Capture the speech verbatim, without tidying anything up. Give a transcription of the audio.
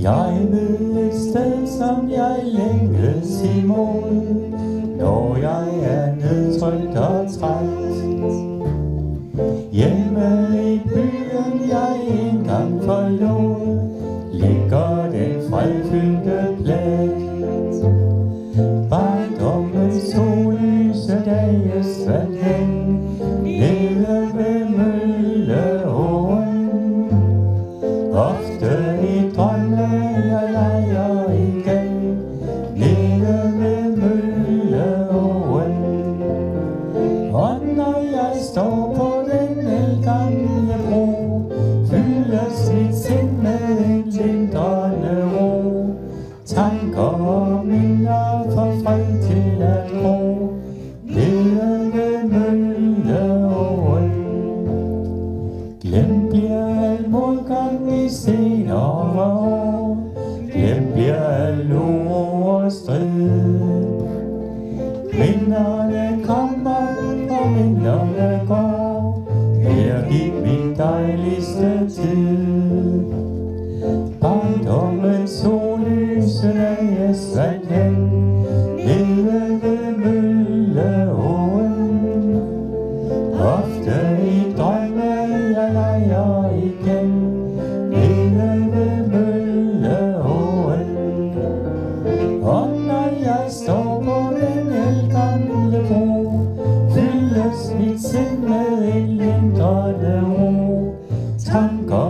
Jeg ved et sted, som jeg længes imod, når jeg er nedtrykt og træt. Hjemme i byen, jeg engang forlod, ligger den fredfyldte plet. Barndommens sollyse dage svandt hen, nede ved Mølleåen. Ofte i drømme jeg leger igen, nede ved Mølleåen. Og når jeg står på den ældgamle bro, fyldes mit sind med en lindrende ro. Tanker og minder får fred til at gro, nede ved Mølleåen. Glem bliver al modgang i senere år, glem bliver al uro og strid. Minderne kommer og minderne går, her gik min dejligste tid. Barndommens sollyse dage svandt hen, nede ved Mølleåen. Ofte i drømme jeg leger igen, nede ved Mølleåen. Og når jeg står på den ældgamle bro, fyldes mit sind med en lindrende ro. Tanker